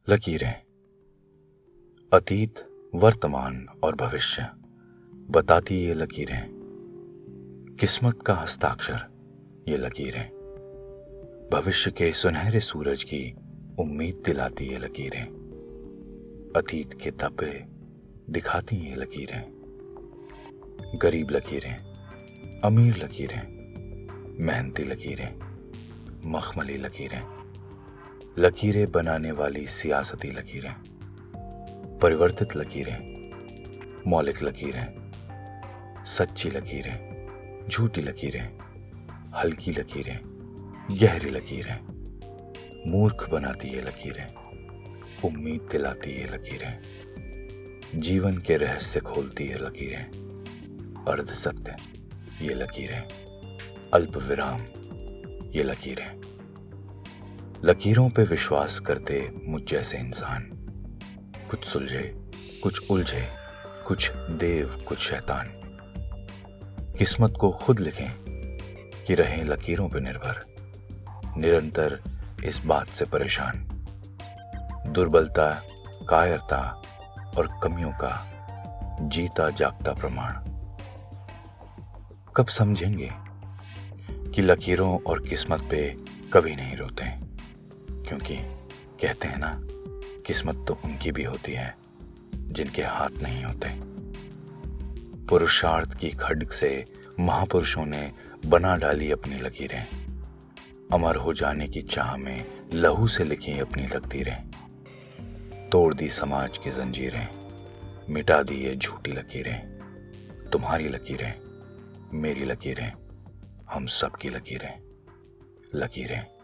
लकीरें, अतीत, वर्तमान और भविष्य बताती ये लकीरें, किस्मत का हस्ताक्षर ये लकीरें, भविष्य के सुनहरे सूरज की उम्मीद दिलाती ये लकीरें, अतीत के धब्बे दिखाती ये लकीरें, गरीब लकीरें, अमीर लकीरें, मेहनती लकीरें, मखमली लकीरें, लकीरें बनाने वाली सियासती लकीरें, परिवर्तित लकीरें, मौलिक लकीरें, सच्ची लकीरें, झूठी लकीरें, हल्की लकीरें, गहरी लकीरें, मूर्ख बनाती ये लकीरें, उम्मीद दिलाती ये लकीरें, जीवन के रहस्य खोलती ये लकीरें, अर्ध सत्य ये लकीरें, अल्प विराम ये लकीरें। लकीरों पे विश्वास करते मुझ जैसे इंसान, कुछ सुलझे, कुछ उलझे, कुछ देव, कुछ शैतान। किस्मत को खुद लिखें कि रहें लकीरों पे निर्भर, निरंतर इस बात से परेशान। दुर्बलता, कायरता और कमियों का जीता जागता प्रमाण। कब समझेंगे कि लकीरों और किस्मत पे कभी नहीं रोते, क्योंकि कहते हैं ना, किस्मत तो उनकी भी होती है जिनके हाथ नहीं होते। पुरुषार्थ की खड्ग से महापुरुषों ने बना डाली अपनी लकीरें, अमर हो जाने की चाह में लहू से लिखी अपनी तकदीरें, तोड़ दी समाज की जंजीरें, मिटा दी ये झूठी लकीरें। तुम्हारी लकीरें, मेरी लकीरें, हम सबकी लकीरें, लकीरें।